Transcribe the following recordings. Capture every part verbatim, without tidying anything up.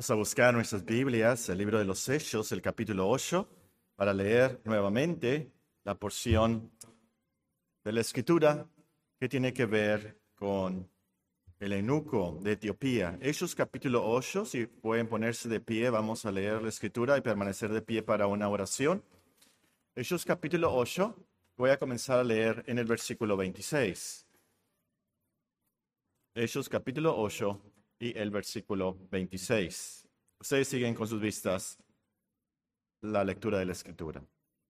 Vamos a buscar nuestras Biblias, el libro de los Hechos, el capítulo ocho, para leer nuevamente la porción de la Escritura que tiene que ver con el eunuco de Etiopía. Hechos capítulo ocho, si pueden ponerse de pie, vamos a leer la Escritura y permanecer de pie para una oración. Hechos capítulo ocho, voy a comenzar a leer en el versículo veintiséis. Hechos capítulo ocho y el versículo veintiséis. Ustedes siguen con sus vistas la lectura de la Escritura.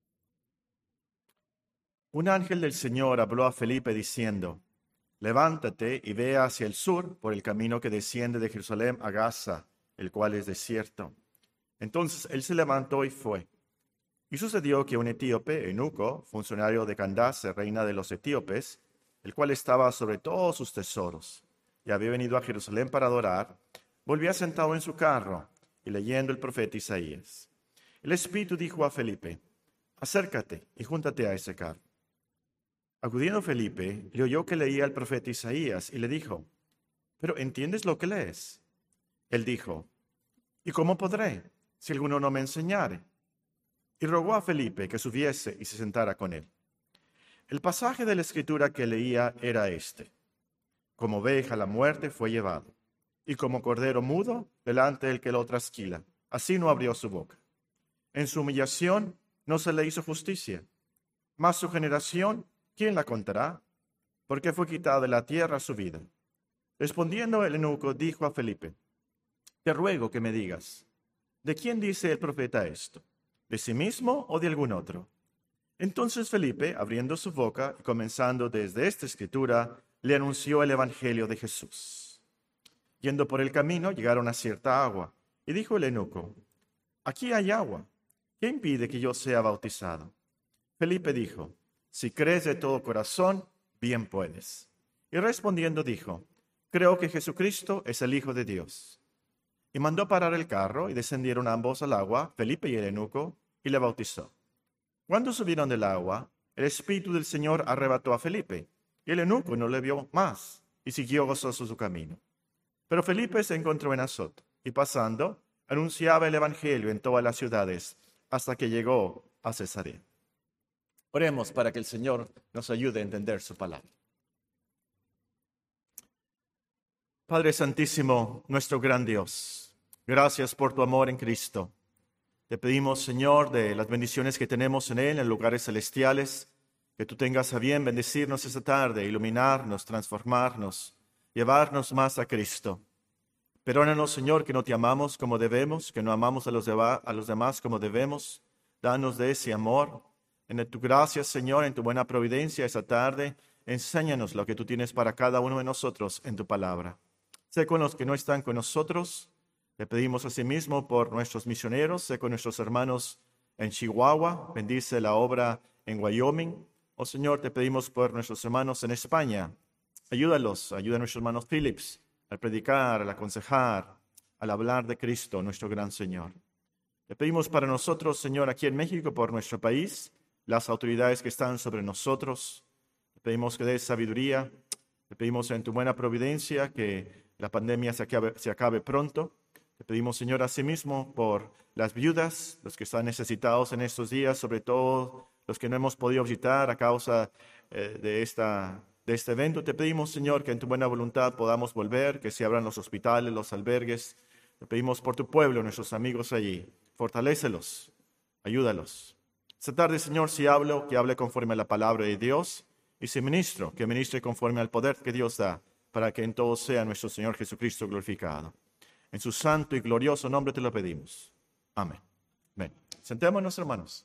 Un ángel del Señor habló a Felipe diciendo: levántate y ve hacia el sur por el camino que desciende de Jerusalén a Gaza, el cual es desierto. Entonces él se levantó y fue. Y sucedió que un etíope, eunuco, funcionario de Candace, reina de los etíopes, el cual estaba sobre todos sus tesoros, y había venido a Jerusalén para adorar, volvía sentado en su carro y leyendo el profeta Isaías. El Espíritu dijo a Felipe: acércate y júntate a ese carro. Acudiendo Felipe, le oyó que leía el profeta Isaías y le dijo: ¿pero entiendes lo que lees? Él dijo: ¿y cómo podré, si alguno no me enseñare? Y rogó a Felipe que subiese y se sentara con él. El pasaje de la Escritura que leía era este: como oveja a la muerte fue llevado, y como cordero mudo delante del que lo trasquila, así no abrió su boca. En su humillación no se le hizo justicia. Mas su generación, ¿quién la contará? Porque fue quitada de la tierra su vida. Respondiendo el eunuco, dijo a Felipe: te ruego que me digas, ¿de quién dice el profeta esto? ¿De sí mismo o de algún otro? Entonces Felipe, abriendo su boca y comenzando desde esta escritura, le anunció el evangelio de Jesús. Yendo por el camino, llegaron a cierta agua, y dijo el eunuco: aquí hay agua, ¿qué impide que yo sea bautizado? Felipe dijo: si crees de todo corazón, bien puedes. Y respondiendo dijo: creo que Jesucristo es el Hijo de Dios. Y mandó parar el carro, y descendieron ambos al agua, Felipe y el eunuco, y le bautizó. Cuando subieron del agua, el Espíritu del Señor arrebató a Felipe, y el eunuco no le vio más, y siguió gozoso su camino. Pero Felipe se encontró en Azoto, y pasando, anunciaba el evangelio en todas las ciudades, hasta que llegó a Cesarea. Oremos para que el Señor nos ayude a entender su palabra. Padre Santísimo, nuestro gran Dios, gracias por tu amor en Cristo. Te pedimos, Señor, de las bendiciones que tenemos en Él, en lugares celestiales, que tú tengas a bien bendecirnos esta tarde, iluminarnos, transformarnos, llevarnos más a Cristo. Perdónanos, Señor, que no te amamos como debemos, que no amamos a los, deba- a los demás como debemos. Danos de ese amor. En tu gracia, Señor, en tu buena providencia esta tarde, enséñanos lo que tú tienes para cada uno de nosotros en tu palabra. Sé con los que no están con nosotros. Le pedimos asimismo por nuestros misioneros, sé con nuestros hermanos en Chihuahua, bendice la obra en Wyoming. Oh Señor, te pedimos por nuestros hermanos en España. Ayúdalos, ayuda a nuestros hermanos Phillips al predicar, al aconsejar, al hablar de Cristo, nuestro gran Señor. Le pedimos para nosotros, Señor, aquí en México, por nuestro país, las autoridades que están sobre nosotros. Le pedimos que des sabiduría. Le pedimos en tu buena providencia que la pandemia se acabe, se acabe pronto. Le pedimos, Señor, asimismo por las viudas, los que están necesitados en estos días, sobre todo los que no hemos podido visitar a causa eh, de, esta, de este evento. Te pedimos, Señor, que en tu buena voluntad podamos volver, que se abran los hospitales, los albergues. Te pedimos por tu pueblo, nuestros amigos allí. Fortalécelos, ayúdalos. Esta tarde, Señor, si hablo, que hable conforme a la palabra de Dios. Y si ministro, que ministre conforme al poder que Dios da, para que en todo sea nuestro Señor Jesucristo glorificado. En su santo y glorioso nombre te lo pedimos. Amén. Amén. Sentémonos, hermanos.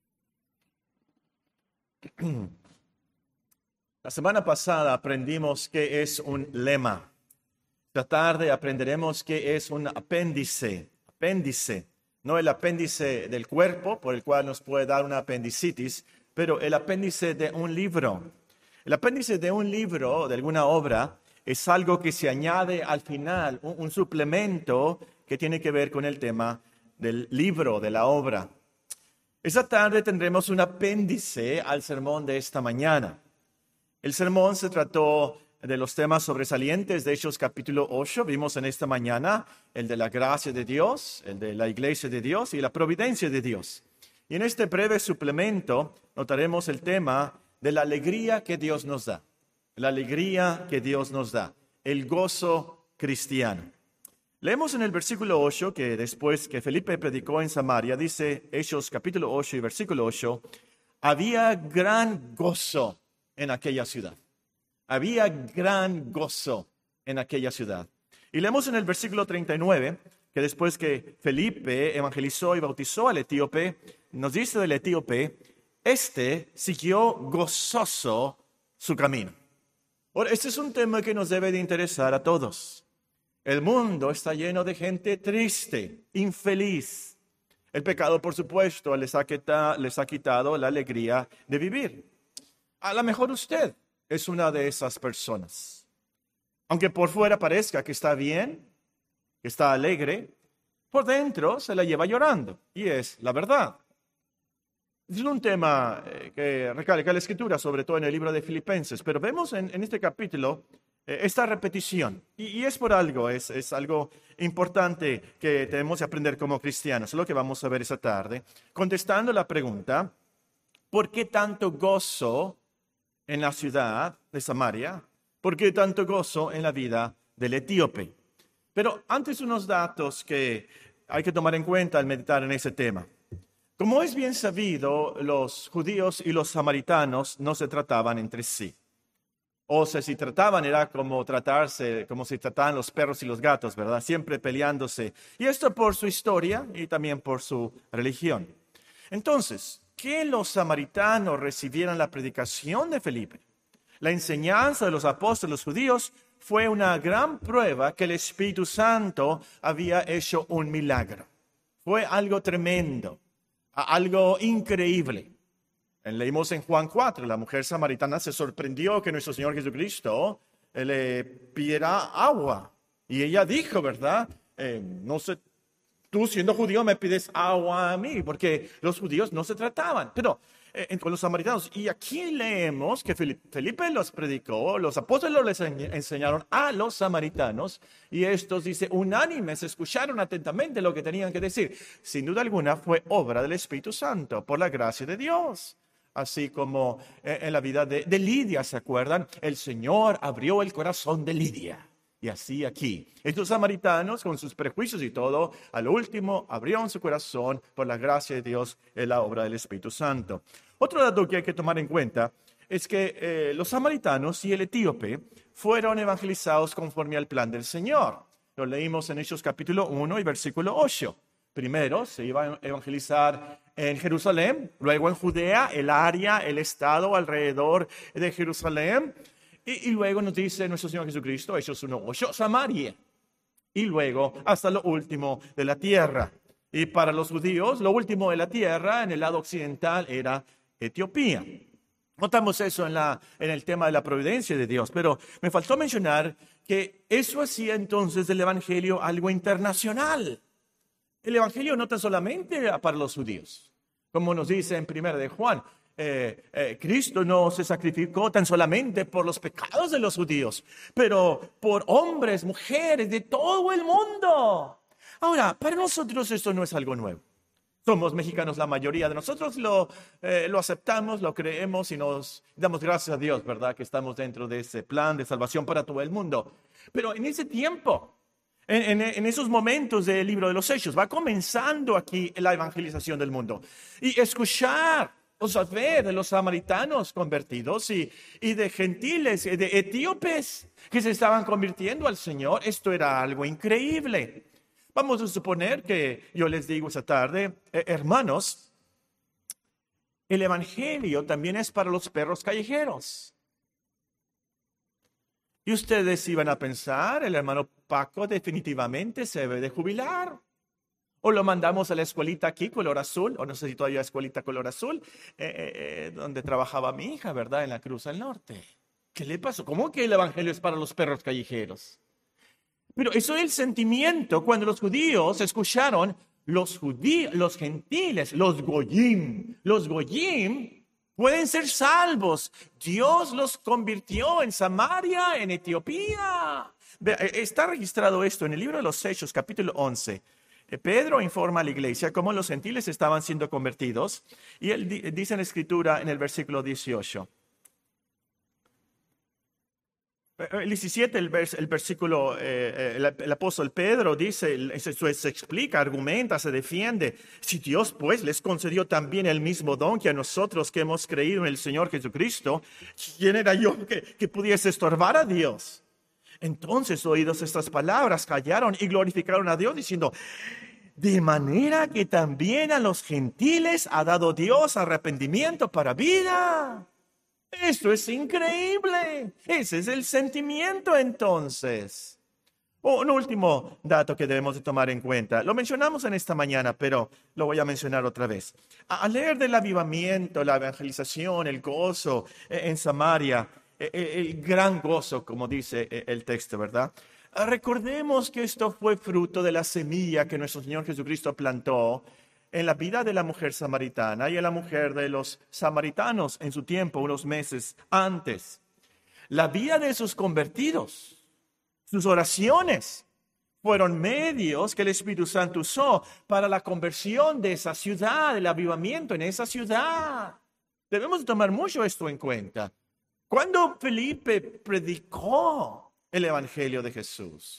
La semana pasada aprendimos qué es un lema. Esta tarde aprenderemos qué es un apéndice. Apéndice. No el apéndice del cuerpo, por el cual nos puede dar una apendicitis, pero el apéndice de un libro. El apéndice de un libro, de alguna obra, es algo que se añade al final, un, un suplemento que tiene que ver con el tema del libro, de la obra. Esta tarde tendremos un apéndice al sermón de esta mañana. El sermón se trató de los temas sobresalientes de Hechos capítulo ocho. Vimos en esta mañana el de la gracia de Dios, el de la iglesia de Dios y la providencia de Dios. Y en este breve suplemento notaremos el tema de la alegría que Dios nos da. La alegría que Dios nos da. El gozo cristiano. Leemos en el versículo ocho que después que Felipe predicó en Samaria, dice Hechos capítulo ocho y versículo ocho, había gran gozo en aquella ciudad. Había gran gozo en aquella ciudad. Y leemos en el versículo treinta y nueve que después que Felipe evangelizó y bautizó al etíope, nos dice del etíope, este siguió gozoso su camino. Ahora, este es un tema que nos debe de interesar a todos. El mundo está lleno de gente triste, infeliz. El pecado, por supuesto, les ha quitado, les ha quitado la alegría de vivir. A lo mejor usted es una de esas personas. Aunque por fuera parezca que está bien, que está alegre, por dentro se la lleva llorando. Y es la verdad. Es un tema que recalca la Escritura, sobre todo en el libro de Filipenses. Pero vemos en, en este capítulo eh, esta repetición. Y, y es por algo, es, es algo importante que tenemos que aprender como cristianos. Es lo que vamos a ver esta tarde. Contestando la pregunta, ¿por qué tanto gozo en la ciudad de Samaria? ¿Por qué tanto gozo en la vida del etíope? Pero antes unos datos que hay que tomar en cuenta al meditar en ese tema. Como es bien sabido, los judíos y los samaritanos no se trataban entre sí. O sea, si trataban era como tratarse, como si trataban los perros y los gatos, ¿verdad? Siempre peleándose. Y esto por su historia y también por su religión. Entonces, que los samaritanos recibieran la predicación de Felipe, la enseñanza de los apóstoles judíos, fue una gran prueba que el Espíritu Santo había hecho un milagro. Fue algo tremendo, algo increíble. Leímos en Juan cuatro, la mujer samaritana se sorprendió que nuestro Señor Jesucristo le pidiera agua. Y ella dijo, ¿verdad? Eh, no sé. Tú siendo judío me pides agua a mí, porque los judíos no se trataban, pero eh, con los samaritanos. Y aquí leemos que Felipe los predicó, los apóstoles les enseñaron a los samaritanos, y estos, dice, unánimes, escucharon atentamente lo que tenían que decir. Sin duda alguna fue obra del Espíritu Santo, por la gracia de Dios. Así como eh, en la vida de, de Lidia, ¿se acuerdan? El Señor abrió el corazón de Lidia. Y así aquí. Estos samaritanos, con sus prejuicios y todo, al último abrieron su corazón por la gracia de Dios en la obra del Espíritu Santo. Otro dato que hay que tomar en cuenta es que eh, los samaritanos y el etíope fueron evangelizados conforme al plan del Señor. Lo leímos en Hechos capítulo uno y versículo ocho. Primero se iba a evangelizar en Jerusalén, luego en Judea, el área, el estado alrededor de Jerusalén. Y, y luego nos dice nuestro Señor Jesucristo, Hechos uno ocho, Samaria. Y luego hasta lo último de la tierra. Y para los judíos, lo último de la tierra, en el lado occidental, era Etiopía. Notamos eso en, la, en el tema de la providencia de Dios. Pero me faltó mencionar que eso hacía entonces del evangelio algo internacional. El evangelio no tan solamente para los judíos. Como nos dice en primera de Juan, Eh, eh, Cristo no se sacrificó tan solamente por los pecados de los judíos, pero por hombres, mujeres de todo el mundo. Ahora, para nosotros esto no es algo nuevo. Somos mexicanos, la mayoría de nosotros lo, eh, lo aceptamos, lo creemos y nos damos gracias a Dios, ¿verdad? Que estamos dentro de ese plan de salvación para todo el mundo. Pero en ese tiempo, en, en, en esos momentos del libro de los Hechos, va comenzando aquí la evangelización del mundo. Y escuchar o saber de los samaritanos convertidos y, y de gentiles, de etíopes que se estaban convirtiendo al Señor, esto era algo increíble. Vamos a suponer que yo les digo esta tarde, eh, hermanos, el evangelio también es para los perros callejeros. Y ustedes iban a pensar, el hermano Paco definitivamente se debe de jubilar. O lo mandamos a la escuelita aquí, color azul, o no sé si todavía escuelita color azul, eh, eh, donde trabajaba mi hija, ¿verdad? En la Cruz del Norte. ¿Qué le pasó? ¿Cómo que el evangelio es para los perros callejeros? Pero eso es el sentimiento cuando los judíos escucharon, los judíos, los gentiles, los goyim. Los goyim Pueden ser salvos. Dios los convirtió en Samaria, en Etiopía. Está registrado esto en el libro de los Hechos, capítulo once. Pedro informa a la iglesia cómo los gentiles estaban siendo convertidos. Y él dice en la escritura en el versículo dieciocho. El diecisiete, el, vers, el versículo, eh, el, el apóstol Pedro dice, se, se explica, argumenta, se defiende. Si Dios pues les concedió también el mismo don que a nosotros que hemos creído en el Señor Jesucristo, ¿quién era yo que, que pudiese estorbar a Dios? Entonces, oídos estas palabras, callaron y glorificaron a Dios diciendo, de manera que también a los gentiles ha dado Dios arrepentimiento para vida. Esto es increíble. Ese es el sentimiento entonces. Oh, un último dato que debemos de tomar en cuenta. Lo mencionamos en esta mañana, pero lo voy a mencionar otra vez. Al leer del avivamiento, la evangelización, el gozo en Samaria, el gran gozo, como dice el texto, ¿verdad? Recordemos que esto fue fruto de la semilla que nuestro Señor Jesucristo plantó en la vida de la mujer samaritana y en la mujer de los samaritanos en su tiempo, unos meses antes. La vida de sus convertidos, sus oraciones, fueron medios que el Espíritu Santo usó para la conversión de esa ciudad, el avivamiento en esa ciudad. Debemos tomar mucho esto en cuenta. Cuando Felipe predicó el Evangelio de Jesús,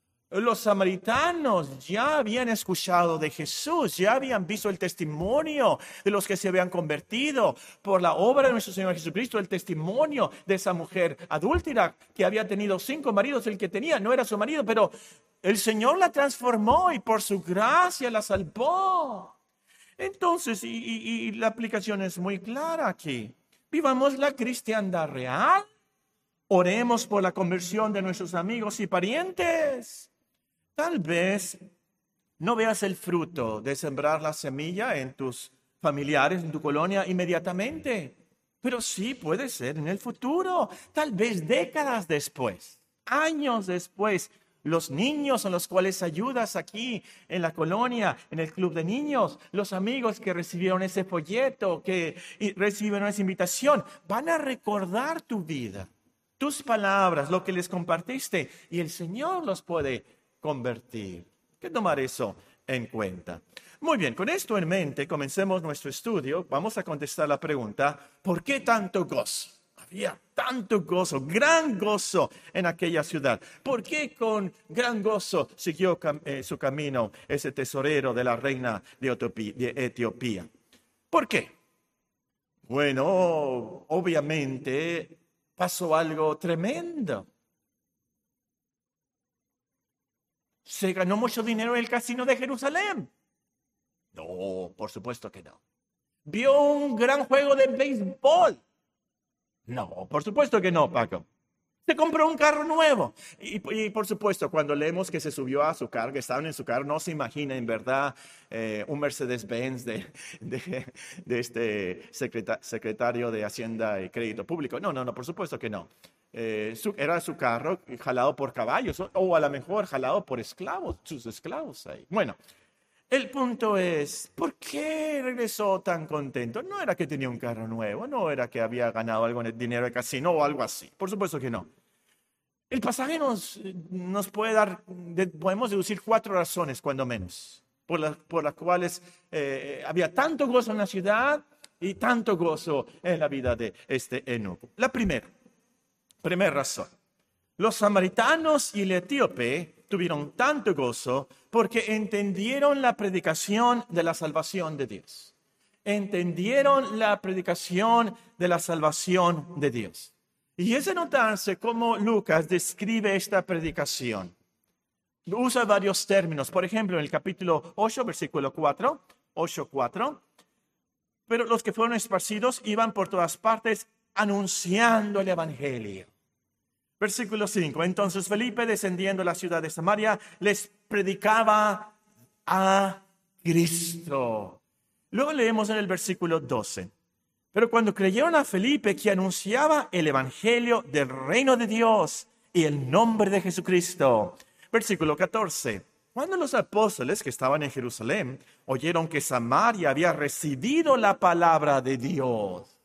los samaritanos ya habían escuchado de Jesús, ya habían visto el testimonio de los que se habían convertido por la obra de nuestro Señor Jesucristo, el testimonio de esa mujer adúltera que había tenido cinco maridos, el que tenía no era su marido, pero el Señor la transformó y por su gracia la salvó. Entonces, y, y, y la aplicación es muy clara aquí. Vivamos la cristiandad real, oremos por la conversión de nuestros amigos y parientes. Tal vez no veas el fruto de sembrar la semilla en tus familiares, en tu colonia inmediatamente, pero sí puede ser en el futuro, tal vez décadas después, años después. Los niños a los cuales ayudas aquí en la colonia, en el club de niños, los amigos que recibieron ese folleto, que recibieron esa invitación, van a recordar tu vida, tus palabras, lo que les compartiste, y el Señor los puede convertir. Hay que tomar eso en cuenta. Muy bien, con esto en mente, comencemos nuestro estudio. Vamos a contestar la pregunta, ¿por qué tanto gozo? Había tanto gozo, gran gozo en aquella ciudad. ¿Por qué con gran gozo siguió cam- eh, su camino ese tesorero de la reina de, Etiopía, de Etiopía? ¿Por qué? Bueno, obviamente pasó algo tremendo. ¿Se ganó mucho dinero en el casino de Jerusalén? No, por supuesto que no. ¿Vio un gran juego de béisbol? No, por supuesto que no, Paco. Se compró un carro nuevo. Y, y por supuesto, cuando leemos que se subió a su carro, que estaban en su carro, no se imagina en verdad eh, un Mercedes-Benz de, de, de este secreta, secretario de Hacienda y Crédito Público. No, no, no, por supuesto que no. Eh, su, era su carro jalado por caballos o, o a lo mejor jalado por esclavos, sus esclavos ahí. Bueno, el punto es, ¿por qué regresó tan contento? No era que tenía un carro nuevo, no era que había ganado algo en el dinero de casino o algo así. Por supuesto que no. El pasaje nos, nos puede dar, de, podemos deducir cuatro razones, cuando menos, por, la, por las cuales eh, había tanto gozo en la ciudad y tanto gozo en la vida de este eunuco. La primera, primera razón, los samaritanos y el etíope tuvieron tanto gozo porque entendieron la predicación de la salvación de Dios. Entendieron la predicación de la salvación de Dios. Y es de notarse cómo Lucas describe esta predicación. Usa varios términos. Por ejemplo, en el capítulo ocho, versículo cuatro, ocho, cuatro. Pero los que fueron esparcidos iban por todas partes anunciando el evangelio. Versículo cinco. Entonces Felipe, descendiendo a la ciudad de Samaria, les predicaba a Cristo. Luego leemos en el versículo doce. Pero cuando creyeron a Felipe, que anunciaba el evangelio del reino de Dios y el nombre de Jesucristo. Versículo catorce. Cuando los apóstoles que estaban en Jerusalén oyeron que Samaria había recibido la palabra de Dios.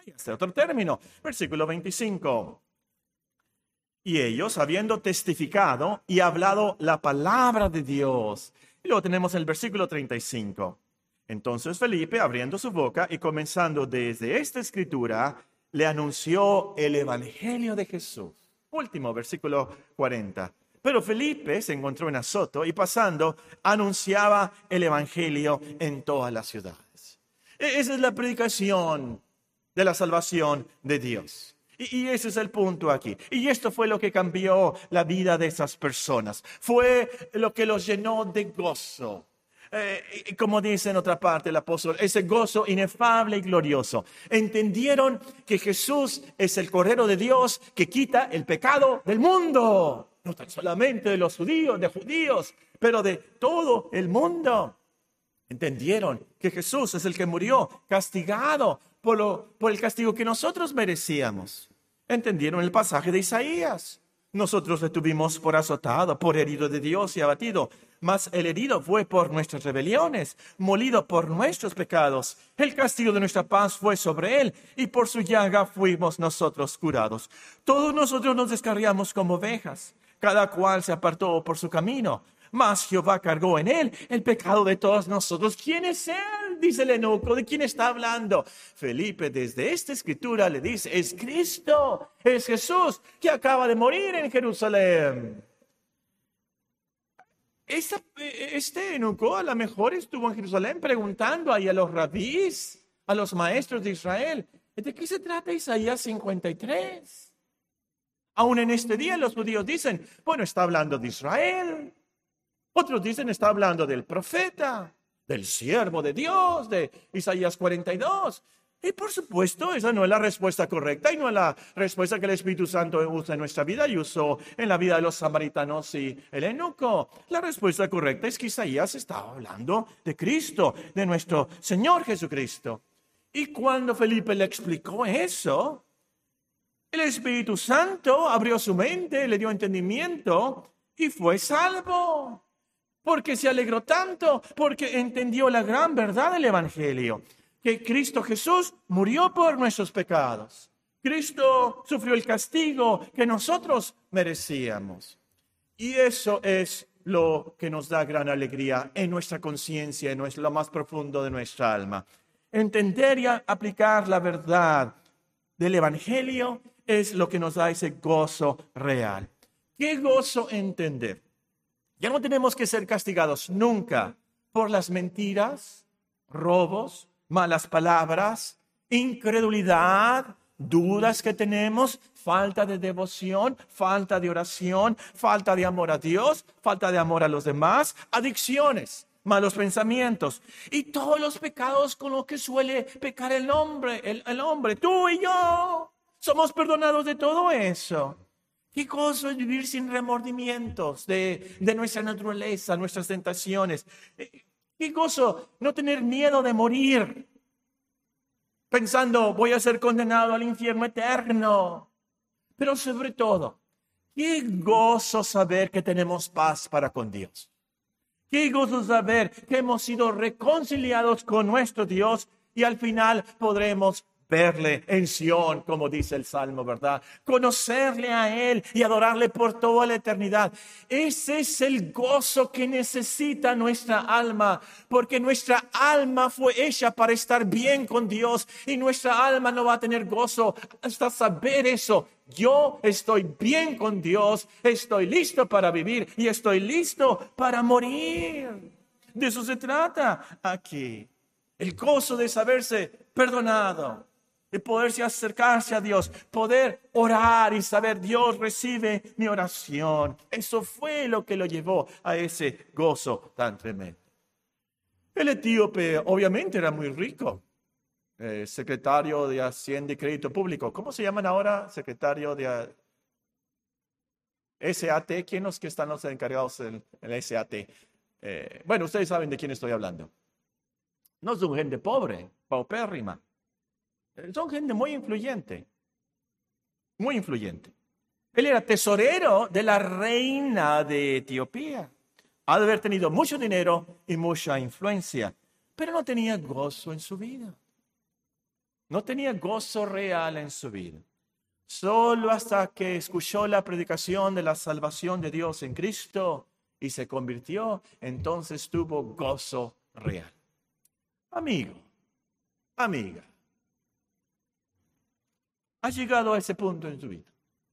Y este otro término, versículo veinticinco. Y ellos, habiendo testificado y hablado la palabra de Dios. Y luego tenemos el versículo treinta y cinco. Entonces Felipe, abriendo su boca y comenzando desde esta escritura, le anunció el evangelio de Jesús. Último, versículo cuarenta. Pero Felipe se encontró en Azoto y pasando anunciaba el evangelio en todas las ciudades. Esa es la predicación de la salvación de Dios. Y, y ese es el punto aquí. Y esto fue lo que cambió la vida de esas personas. Fue lo que los llenó de gozo. Eh, como dice en otra parte el apóstol, ese gozo inefable y glorioso. Entendieron que Jesús es el Cordero de Dios que quita el pecado del mundo. No tan solamente de los judíos, de judíos, pero de todo el mundo. Entendieron que Jesús es el que murió castigado por, lo, por el castigo que nosotros merecíamos. Entendieron el pasaje de Isaías. Nosotros le tuvimos por azotado, por herido de Dios y abatido. Mas el herido fue por nuestras rebeliones, molido por nuestros pecados. El castigo de nuestra paz fue sobre él, y por su llaga fuimos nosotros curados. Todos nosotros nos descarriamos como ovejas. Cada cual se apartó por su camino. Mas Jehová cargó en él el pecado de todos nosotros. ¿Quién es él? Dice el eunuco. ¿De quién está hablando? Felipe desde esta escritura le dice, es Cristo, es Jesús que acaba de morir en Jerusalén. Esta, este eunuco a lo mejor estuvo en Jerusalén preguntando ahí a los rabís, a los maestros de Israel, ¿de qué se trata Isaías cincuenta y tres? Aún en este día los judíos dicen, bueno, está hablando de Israel. Otros dicen, está hablando del profeta, del siervo de Dios, de Isaías cuarenta y dos. Y por supuesto, esa no es la respuesta correcta y no es la respuesta que el Espíritu Santo usa en nuestra vida y usó en la vida de los samaritanos y el eunuco. La respuesta correcta es que Isaías estaba hablando de Cristo, de nuestro Señor Jesucristo. Y cuando Felipe le explicó eso, el Espíritu Santo abrió su mente, le dio entendimiento y fue salvo. Porque se alegró tanto, porque entendió la gran verdad del Evangelio, que Cristo Jesús murió por nuestros pecados. Cristo sufrió el castigo que nosotros merecíamos. Y eso es lo que nos da gran alegría en nuestra conciencia, en lo más profundo de nuestra alma. Entender y aplicar la verdad del Evangelio es lo que nos da ese gozo real. ¿Qué gozo entender? Ya no tenemos que ser castigados nunca por las mentiras, robos, malas palabras, incredulidad, dudas que tenemos, falta de devoción, falta de oración, falta de amor a Dios, falta de amor a los demás, adicciones, malos pensamientos y todos los pecados con los que suele pecar el hombre, el, el hombre, tú y yo. Somos perdonados de todo eso. Qué gozo es vivir sin remordimientos de, de nuestra naturaleza, nuestras tentaciones. Qué gozo no tener miedo de morir, pensando voy a ser condenado al infierno eterno. Pero sobre todo, qué gozo saber que tenemos paz para con Dios. Qué gozo saber que hemos sido reconciliados con nuestro Dios y al final podremos verle en Sión, como dice el Salmo, ¿verdad? Conocerle a Él y adorarle por toda la eternidad. Ese es el gozo que necesita nuestra alma, porque nuestra alma fue hecha para estar bien con Dios y nuestra alma no va a tener gozo hasta saber eso. Yo estoy bien con Dios, estoy listo para vivir y estoy listo para morir. De eso se trata aquí. El gozo de saberse perdonado, de poderse acercarse a Dios, poder orar y saber Dios recibe mi oración. Eso fue lo que lo llevó a ese gozo tan tremendo. El etíope obviamente era muy rico, eh, secretario de Hacienda y Crédito Público. ¿Cómo se llaman ahora? Secretario de S A T. ¿Quiénes los que están los encargados del S A T? Eh, bueno, ustedes saben de quién estoy hablando. No son gente pobre, paupérrima. Son gente muy influyente, muy influyente. Él era tesorero de la reina de Etiopía. Ha de haber tenido mucho dinero y mucha influencia, pero no tenía gozo en su vida. No tenía gozo real en su vida. Solo hasta que escuchó la predicación de la salvación de Dios en Cristo y se convirtió, entonces tuvo gozo real. Amigo, amiga, ¿has llegado a ese punto en tu vida?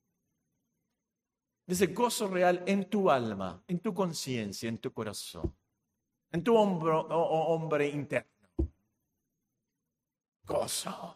De ese gozo real en tu alma, en tu conciencia, en tu corazón, en tu hombro, o, o, hombre interno. Gozo.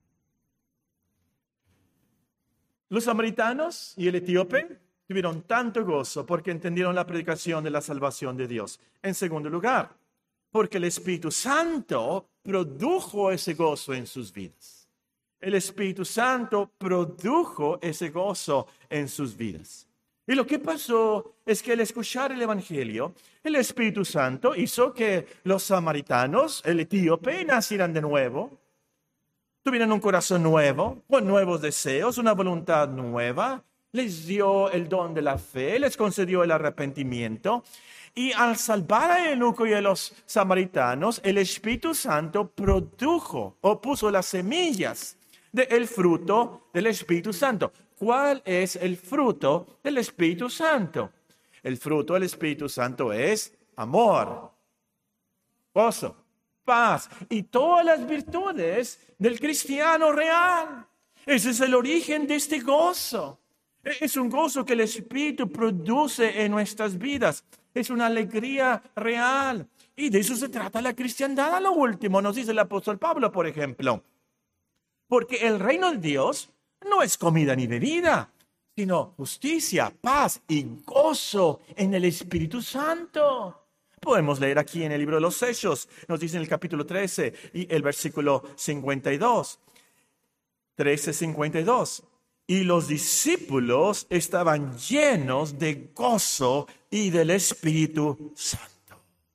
Los samaritanos y el etíope tuvieron tanto gozo porque entendieron la predicación de la salvación de Dios. En segundo lugar, porque el Espíritu Santo produjo ese gozo en sus vidas. El Espíritu Santo produjo ese gozo en sus vidas. Y lo que pasó es que al escuchar el Evangelio, el Espíritu Santo hizo que los samaritanos, el etíope, nacieran de nuevo. Tuvieron un corazón nuevo, con nuevos deseos, una voluntad nueva. Les dio el don de la fe, les concedió el arrepentimiento. Y al salvar a eunuco y a los samaritanos, el Espíritu Santo produjo o puso las semillas del fruto del Espíritu Santo. ¿Cuál es el fruto del Espíritu Santo? El fruto del Espíritu Santo es amor, gozo, paz y todas las virtudes del cristiano real. Ese es el origen de este gozo. Es un gozo que el Espíritu produce en nuestras vidas. Es una alegría real. Y de eso se trata la cristiandad a lo último, nos dice el apóstol Pablo, por ejemplo. Porque el reino de Dios no es comida ni bebida, sino justicia, paz y gozo en el Espíritu Santo. Podemos leer aquí en el libro de los Hechos, nos dice en el capítulo trece y el versículo cincuenta y dos. trece, cincuenta y dos. Y los discípulos estaban llenos de gozo y del Espíritu Santo.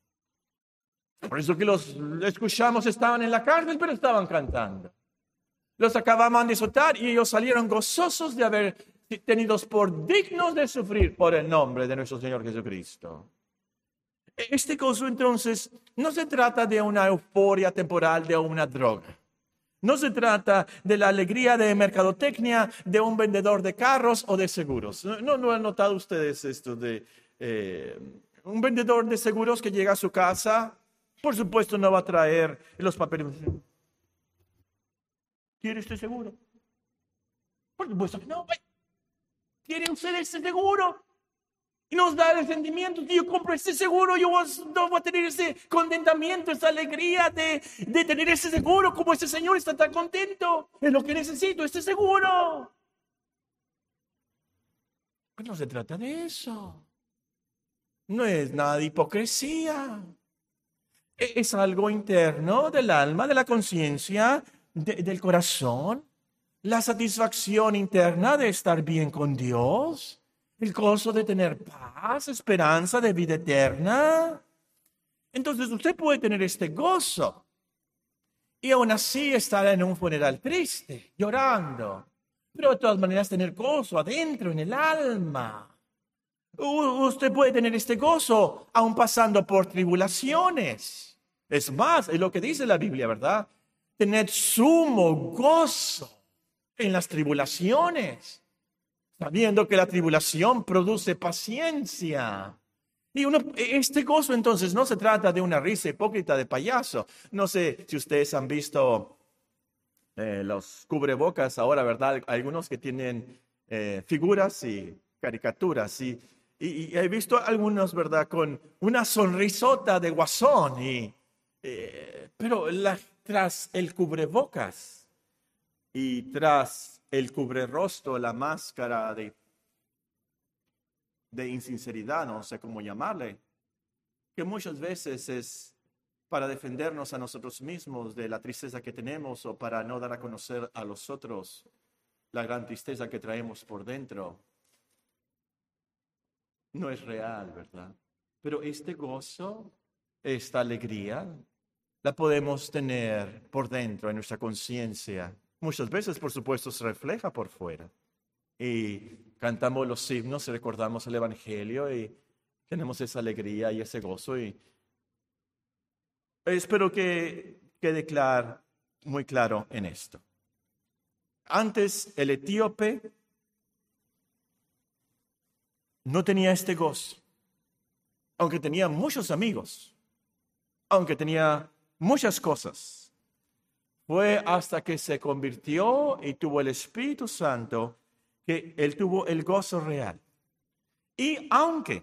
Por eso que los escuchamos, estaban en la cárcel, pero estaban cantando. Los acababan de soltar y ellos salieron gozosos de haber tenidos por dignos de sufrir por el nombre de nuestro Señor Jesucristo. Este gozo entonces no se trata de una euforia temporal, de una droga. No se trata de la alegría de mercadotecnia de un vendedor de carros o de seguros. ¿No, no han notado ustedes esto de eh, un vendedor de seguros que llega a su casa? Por supuesto no va a traer los papeles. ¿Quiere este seguro? Por supuesto que no. ¿Quiere usted este seguro? Y nos da el sentimiento que yo compro este seguro, yo no voy a tener ese contentamiento, esa alegría de, de tener ese seguro, como este señor está tan contento. Es lo que necesito, este seguro. Pues no se trata de eso. No es nada de hipocresía. Es algo interno del alma, de la conciencia, de, del corazón. La satisfacción interna de estar bien con Dios. El gozo de tener paz, esperanza de vida eterna. Entonces usted puede tener este gozo y aún así estar en un funeral triste, llorando. Pero de todas maneras tener gozo adentro, en el alma. U- usted puede tener este gozo aún pasando por tribulaciones. Es más, es lo que dice la Biblia, ¿verdad? Tener sumo gozo en las tribulaciones, sabiendo que la tribulación produce paciencia. Y uno, este gozo entonces no se trata de una risa hipócrita de payaso. No sé si ustedes han visto eh, los cubrebocas ahora, ¿verdad? Algunos que tienen eh, figuras y caricaturas. Y, y, y he visto algunos, ¿verdad? Con una sonrisota de guasón. Y, eh, pero la, tras el cubrebocas y tras el cubrerrostro, la máscara de, de insinceridad, no sé cómo llamarle, que muchas veces es para defendernos a nosotros mismos de la tristeza que tenemos o para no dar a conocer a los otros la gran tristeza que traemos por dentro. No es real, ¿verdad? Pero este gozo, esta alegría, la podemos tener por dentro en nuestra conciencia. Muchas veces, por supuesto, se refleja por fuera. Y cantamos los himnos y recordamos el Evangelio y tenemos esa alegría y ese gozo. Y espero que quede claro, muy claro en esto. Antes el etíope no tenía este gozo, aunque tenía muchos amigos, aunque tenía muchas cosas. Fue hasta que se convirtió y tuvo el Espíritu Santo que él tuvo el gozo real. Y aunque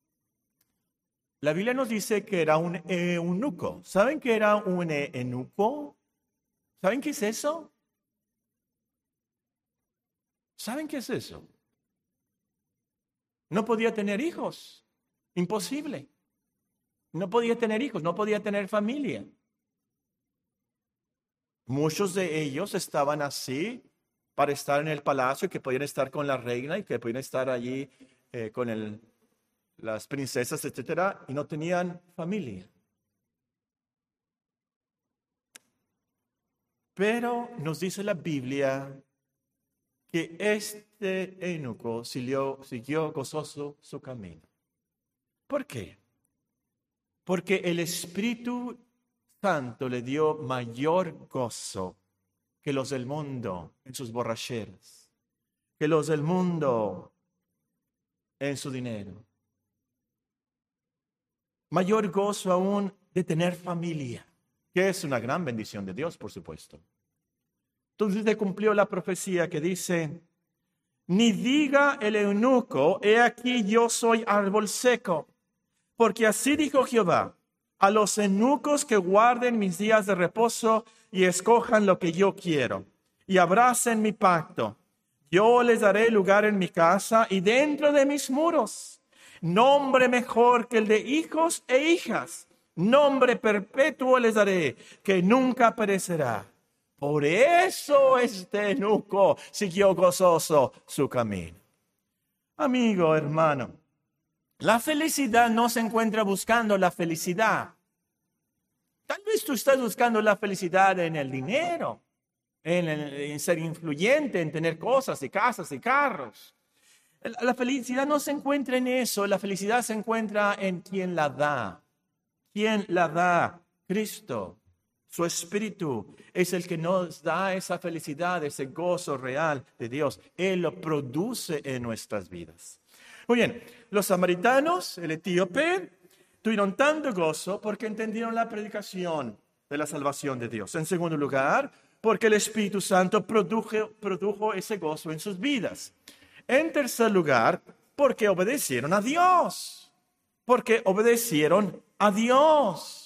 la Biblia nos dice que era un eunuco, ¿saben qué era un eunuco? ¿Saben qué es eso? ¿Saben qué es eso? No podía tener hijos, imposible. No podía tener hijos, no podía tener familia. Muchos de ellos estaban así para estar en el palacio y que podían estar con la reina y que podían estar allí eh, con el, las princesas, etcétera, y no tenían familia. Pero nos dice la Biblia que este eunuco siguió, siguió gozoso su camino. ¿Por qué? Porque el Espíritu Santo le dio mayor gozo que los del mundo en sus borracheras, que los del mundo en su dinero. Mayor gozo aún de tener familia, que es una gran bendición de Dios, por supuesto. Entonces se cumplió la profecía que dice: ni diga el eunuco, he aquí yo soy árbol seco, porque así dijo Jehová, a los eunucos que guarden mis días de reposo y escojan lo que yo quiero, y abracen mi pacto. Yo les daré lugar en mi casa y dentro de mis muros. Nombre mejor que el de hijos e hijas. Nombre perpetuo les daré, que nunca perecerá. Por eso este eunuco siguió gozoso su camino. Amigo, hermano, la felicidad no se encuentra buscando la felicidad. Tal vez tú estás buscando la felicidad en el dinero, en, el, en ser influyente, en tener cosas y casas y carros. La, la felicidad no se encuentra en eso. La felicidad se encuentra en quien la da. ¿Quién la da? Cristo. Su Espíritu es el que nos da esa felicidad, ese gozo real de Dios. Él lo produce en nuestras vidas. Muy bien, los samaritanos, el etíope, tuvieron tanto gozo porque entendieron la predicación de la salvación de Dios. En segundo lugar, porque el Espíritu Santo produjo, produjo ese gozo en sus vidas. En tercer lugar, porque obedecieron a Dios. Porque obedecieron a Dios.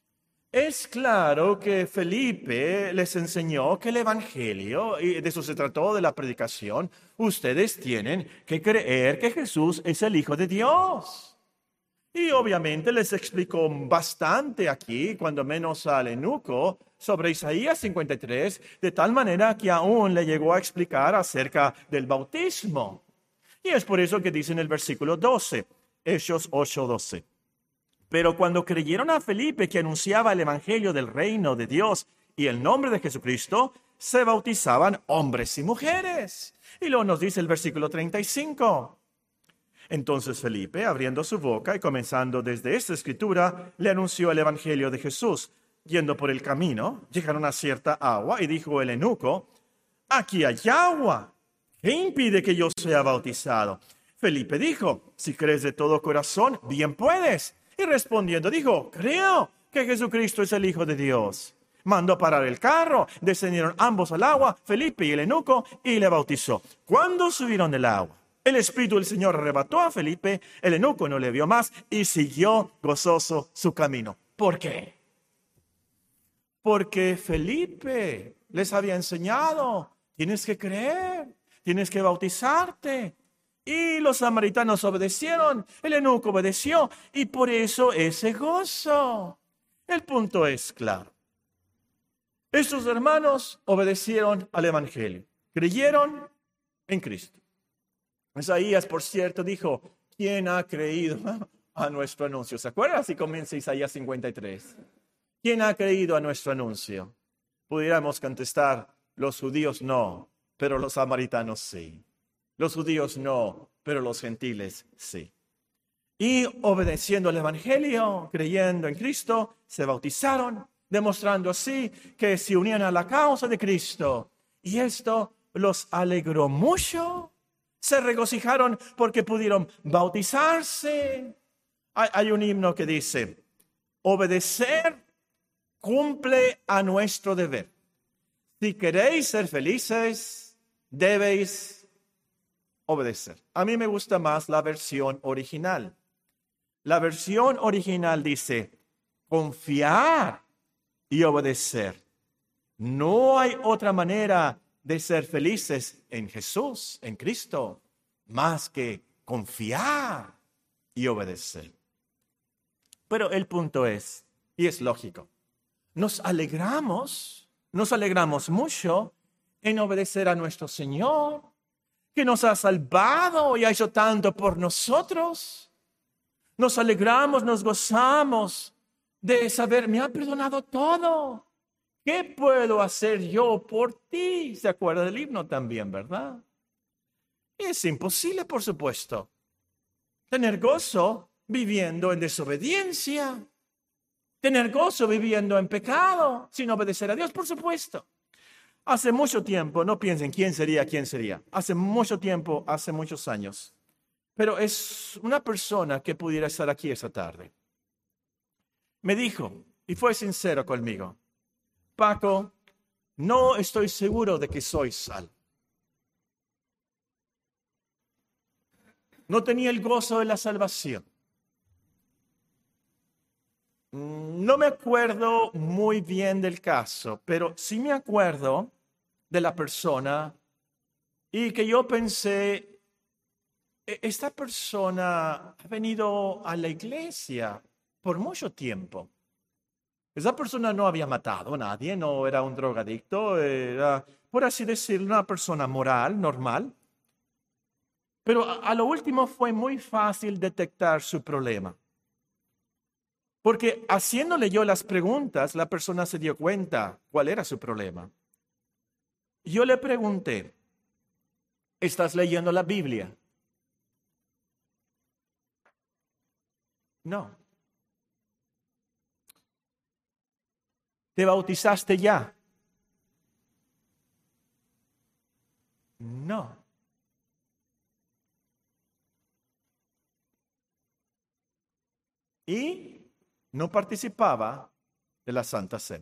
Es claro que Felipe les enseñó que el Evangelio, y de eso se trató de la predicación, ustedes tienen que creer que Jesús es el Hijo de Dios. Y obviamente les explicó bastante aquí, cuando menos al eunuco, sobre Isaías cincuenta y tres, de tal manera que aún le llegó a explicar acerca del bautismo. Y es por eso que dice en el versículo doce, Hechos ocho doce. Pero cuando creyeron a Felipe que anunciaba el evangelio del reino de Dios y el nombre de Jesucristo, se bautizaban hombres y mujeres. Y luego nos dice el versículo treinta y cinco. Entonces Felipe, abriendo su boca y comenzando desde esta escritura, le anunció el evangelio de Jesús. Yendo por el camino, llegaron a cierta agua y dijo el eunuco, aquí hay agua. ¿Qué impide que yo sea bautizado? Felipe dijo, si crees de todo corazón, bien puedes. Y respondiendo dijo, creo que Jesucristo es el Hijo de Dios. Mandó parar el carro, descendieron ambos al agua, Felipe y el eunuco, y le bautizó. Cuando subieron del agua, el Espíritu del Señor arrebató a Felipe, el eunuco no le vio más y siguió gozoso su camino. ¿Por qué? Porque Felipe les había enseñado, tienes que creer, tienes que bautizarte. Y los samaritanos obedecieron, el eunuco obedeció, y por eso ese gozo. El punto es claro. Estos hermanos obedecieron al evangelio, creyeron en Cristo. Isaías, por cierto, dijo, ¿quién ha creído a nuestro anuncio? ¿Se acuerdan? Así comienza Isaías cincuenta y tres. ¿Quién ha creído a nuestro anuncio? Pudiéramos contestar, los judíos no, pero los samaritanos sí. Los judíos no, pero los gentiles sí. Y obedeciendo al evangelio, creyendo en Cristo, se bautizaron demostrando así que se unían a la causa de Cristo. Y esto los alegró mucho. Se regocijaron porque pudieron bautizarse. Hay, hay un himno que dice, obedecer cumple a nuestro deber. Si queréis ser felices, debéis obedecer. A mí me gusta más la versión original. La versión original dice, confiar y obedecer. No hay otra manera de ser felices en Jesús, en Cristo, más que confiar y obedecer. Pero el punto es, y es lógico, nos alegramos, nos alegramos mucho en obedecer a nuestro Señor, que nos ha salvado y ha hecho tanto por nosotros. Nos alegramos, nos gozamos de saber, me ha perdonado todo. ¿Qué puedo hacer yo por ti? ¿Se acuerda del himno también, verdad? Es imposible, por supuesto, tener gozo viviendo en desobediencia, tener gozo viviendo en pecado, sin obedecer a Dios, por supuesto. Hace mucho tiempo, no piensen quién sería, quién sería. Hace mucho tiempo, hace muchos años. Pero es una persona que pudiera estar aquí esta tarde. Me dijo, y fue sincero conmigo, Paco, no estoy seguro de que soy salvo. No tenía el gozo de la salvación. No me acuerdo muy bien del caso, pero sí me acuerdo de la persona y que yo pensé, esta persona ha venido a la iglesia por mucho tiempo. Esa persona no había matado a nadie, no era un drogadicto, era, por así decirlo, una persona moral, normal. Pero a, a lo último fue muy fácil detectar su problema. Porque haciéndole yo las preguntas, la persona se dio cuenta cuál era su problema. Yo le pregunté, ¿estás leyendo la Biblia? No. ¿Te bautizaste ya? No. Y no participaba de la Santa Cena.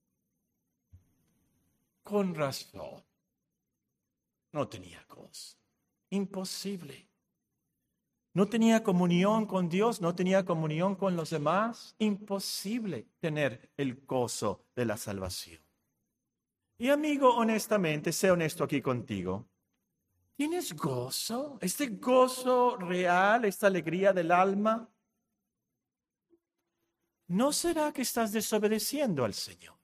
Con razón. No tenía gozo. Imposible. No tenía comunión con Dios, no tenía comunión con los demás. Imposible tener el gozo de la salvación. Y amigo, honestamente, sé honesto aquí contigo. ¿Tienes gozo? ¿Este gozo real, esta alegría del alma? ¿No será que estás desobedeciendo al Señor?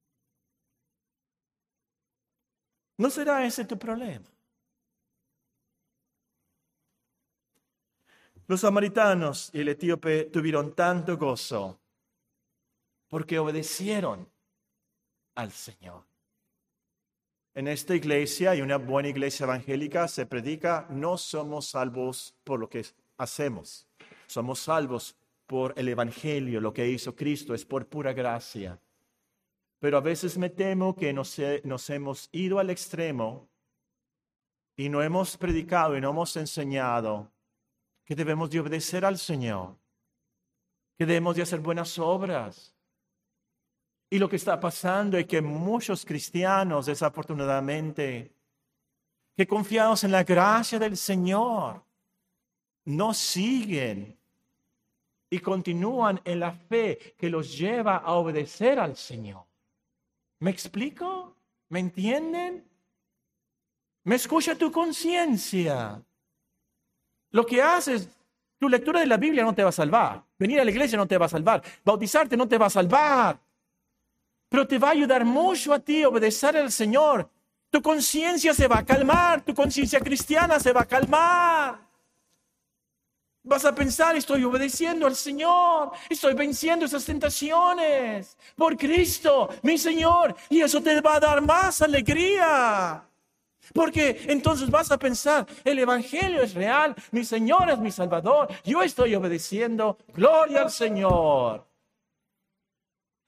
¿No será ese tu problema? Los samaritanos y el etíope tuvieron tanto gozo porque obedecieron al Señor. En esta iglesia, y una buena iglesia evangélica, se predica, no somos salvos por lo que hacemos. Somos salvos por el evangelio, lo que hizo Cristo, es por pura gracia. Pero a veces me temo que nos, nos hemos ido al extremo y no hemos predicado y no hemos enseñado que debemos de obedecer al Señor, que debemos de hacer buenas obras. Y lo que está pasando es que muchos cristianos, desafortunadamente, que confiados en la gracia del Señor, no siguen y continúan en la fe que los lleva a obedecer al Señor. ¿Me explico? ¿Me entienden? ¿Me escucha tu conciencia? Lo que haces, tu lectura de la Biblia no te va a salvar. Venir a la iglesia no te va a salvar. Bautizarte no te va a salvar. Pero te va a ayudar mucho a ti a obedecer al Señor. Tu conciencia se va a calmar. Tu conciencia cristiana se va a calmar. Vas a pensar, estoy obedeciendo al Señor. Estoy venciendo esas tentaciones. Por Cristo, mi Señor. Y eso te va a dar más alegría. Porque entonces vas a pensar, el evangelio es real, mi Señor es mi Salvador, yo estoy obedeciendo, gloria al Señor.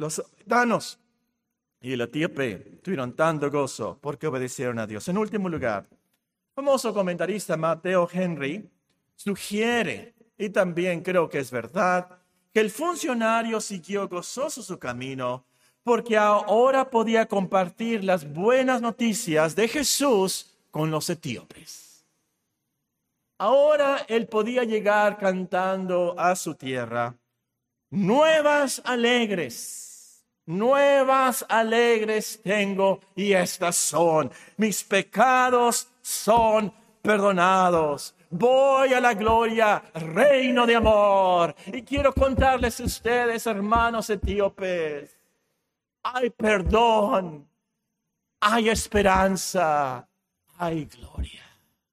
los samaritanos y el etíope tuvieron tanto gozo porque obedecieron a Dios. En último lugar, el famoso comentarista Mateo Henry sugiere, y también creo que es verdad, que el funcionario siguió gozoso su camino porque ahora podía compartir las buenas noticias de Jesús con los etíopes. Ahora él podía llegar cantando a su tierra, nuevas alegres, nuevas alegres tengo y estas son, mis pecados son perdonados. Voy a la gloria, reino de amor. Y quiero contarles a ustedes, hermanos etíopes, hay perdón, hay esperanza, hay gloria.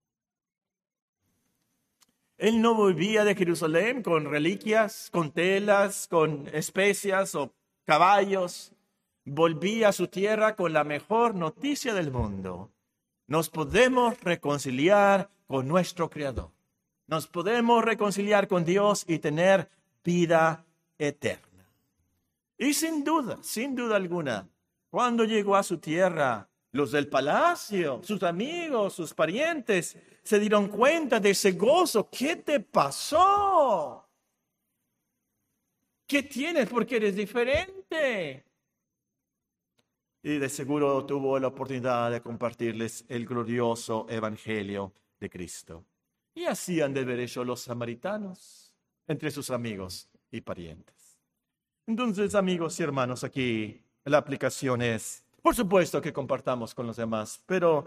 Él no volvía de Jerusalén con reliquias, con telas, con especias o caballos. Volvía a su tierra con la mejor noticia del mundo. Nos podemos reconciliar con nuestro Creador. Nos podemos reconciliar con Dios y tener vida eterna. Y sin duda, sin duda alguna, cuando llegó a su tierra, los del palacio, sus amigos, sus parientes, se dieron cuenta de ese gozo. ¿Qué te pasó? ¿Qué tienes? Porque eres diferente. Y de seguro tuvo la oportunidad de compartirles el glorioso evangelio de Cristo. Y así han de haber hecho los samaritanos entre sus amigos y parientes. Entonces, amigos y hermanos, aquí la aplicación es, por supuesto que compartamos con los demás, pero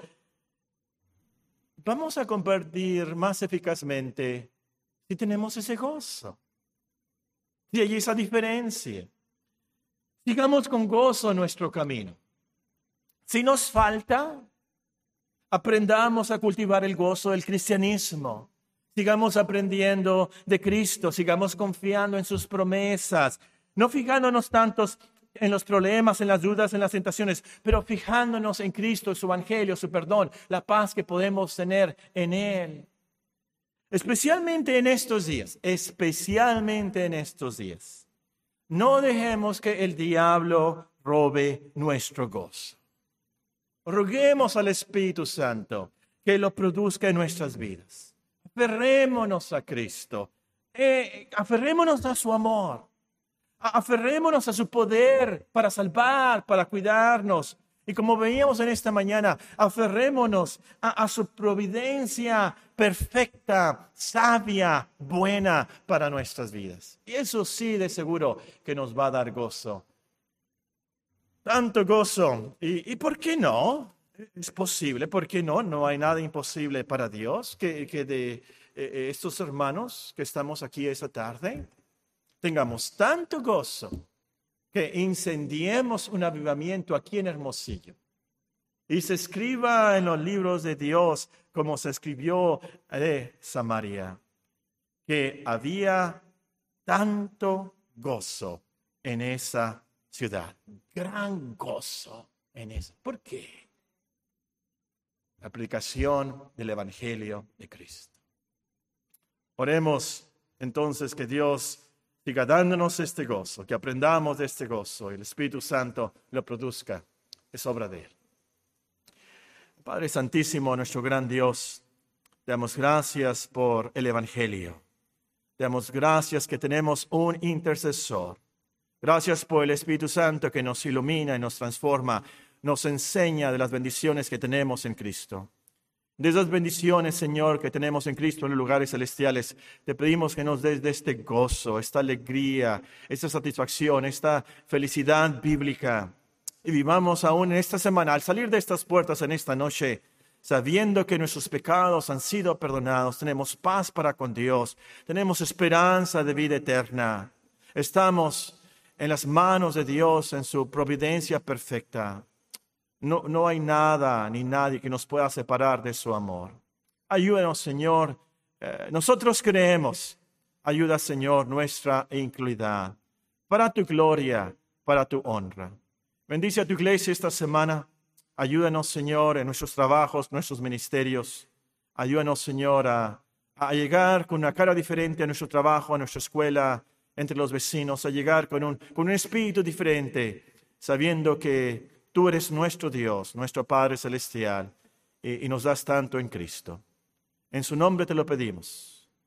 vamos a compartir más eficazmente si tenemos ese gozo, si hay esa diferencia. Sigamos con gozo nuestro camino. Si nos falta, aprendamos a cultivar el gozo del cristianismo. Sigamos aprendiendo de Cristo, sigamos confiando en sus promesas, no fijándonos tantos en los problemas, en las dudas, en las tentaciones, pero fijándonos en Cristo, su evangelio, su perdón, la paz que podemos tener en Él. Especialmente en estos días, especialmente en estos días. No dejemos que el diablo robe nuestro gozo. Roguemos al Espíritu Santo que lo produzca en nuestras vidas. Aferrémonos a Cristo. Eh, aferrémonos a su amor. Aferrémonos a su poder para salvar, para cuidarnos. Y como veíamos en esta mañana, aferrémonos a, a su providencia perfecta, sabia, buena para nuestras vidas. Y eso sí, de seguro que nos va a dar gozo. Tanto gozo. ¿Y, y por qué no? Es posible. ¿Por qué no? No hay nada imposible para Dios que, que de eh, estos hermanos que estamos aquí esta tarde tengamos tanto gozo que incendiemos un avivamiento aquí en Hermosillo. Y se escriba en los libros de Dios, como se escribió de Samaria, que había tanto gozo en esa ciudad. Gran gozo en eso. ¿Por qué? La aplicación del Evangelio de Cristo. Oremos entonces que Dios siga dándonos este gozo, que aprendamos de este gozo y el Espíritu Santo lo produzca. Es obra de Él. Padre Santísimo, nuestro gran Dios, te damos gracias por el Evangelio. Te damos gracias que tenemos un intercesor. Gracias por el Espíritu Santo que nos ilumina y nos transforma, nos enseña de las bendiciones que tenemos en Cristo. De esas bendiciones, Señor, que tenemos en Cristo en los lugares celestiales, te pedimos que nos des de este gozo, esta alegría, esta satisfacción, esta felicidad bíblica. Y vivamos aún en esta semana, al salir de estas puertas en esta noche, sabiendo que nuestros pecados han sido perdonados, tenemos paz para con Dios, tenemos esperanza de vida eterna. Estamos en las manos de Dios, en su providencia perfecta. No, no hay nada ni nadie que nos pueda separar de su amor. Ayúdanos, Señor. Eh, nosotros creemos. Ayuda, Señor, nuestra incredulidad. Para tu gloria, para tu honra. Bendice a tu iglesia esta semana. Ayúdanos, Señor, en nuestros trabajos, nuestros ministerios. Ayúdanos, Señor, a, a llegar con una cara diferente a nuestro trabajo, a nuestra escuela entre los vecinos, a llegar con un, con un espíritu diferente, sabiendo que tú eres nuestro Dios, nuestro Padre Celestial, y, y nos das tanto en Cristo. En su nombre te lo pedimos.